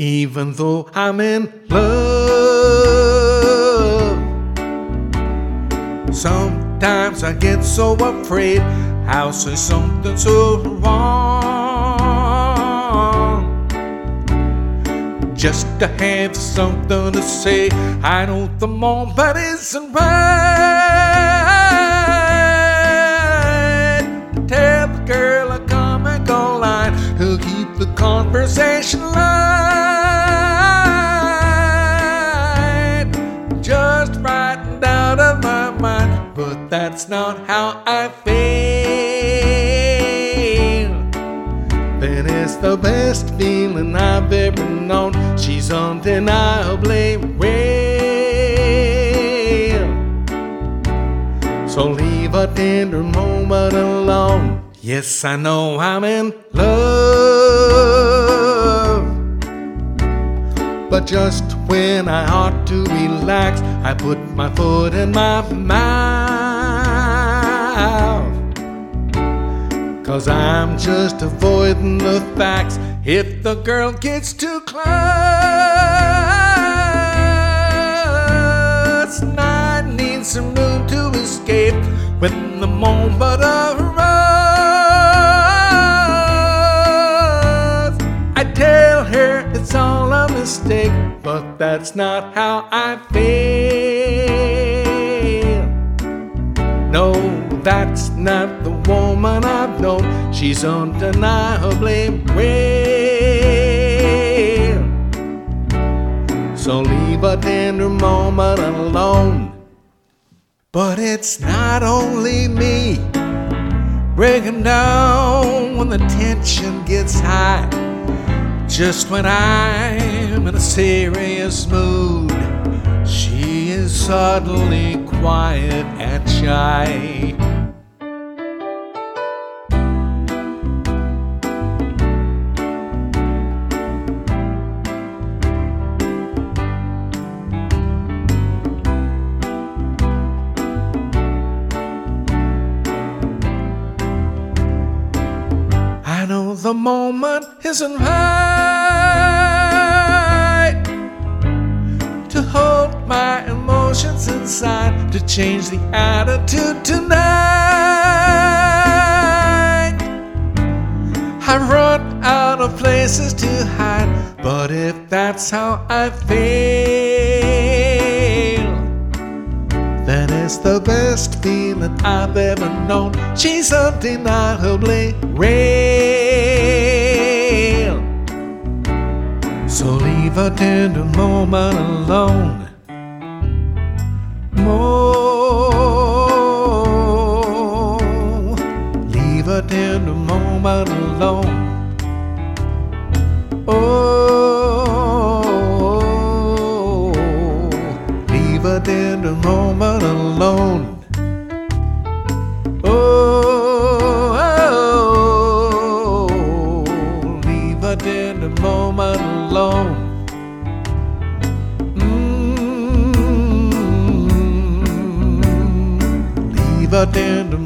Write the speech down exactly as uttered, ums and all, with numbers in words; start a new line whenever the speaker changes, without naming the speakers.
even though I'm in love. Sometimes I get so afraid I'll say something so wrong, just to have something to say. I know the moment isn't right. Tell the girl I come and go line to keep the conversation light. Just writing out of my mind, but that's not how I feel. Then it's the best feeling I've ever known. She's undeniably real. So leave a tender moment alone. Yes, I know I'm in love, but just when I ought to relax, I put my foot in my mouth. 'Cause I'm just avoiding the facts. If the girl gets too close, and I need some room to escape when the moment arrives, I tell her it's all a mistake, but that's not how I feel. No, that's not the woman I've known. She's undeniably real. So leave a tender moment alone. But it's not only me breaking down when the tension gets high. Just when I'm in a serious mood, she is suddenly quiet and shy. I know the moment isn't right to hold my emotions inside, to change the attitude tonight. I run out of places to hide, but if that's how I feel, then it's the best feeling I've ever known. She's undeniably real. So leave a tender moment alone. More, leave a tender moment alone. Oh, leave a tender moment alone. Oh, leave a tender moment alone. Mm-hmm. Leave a tender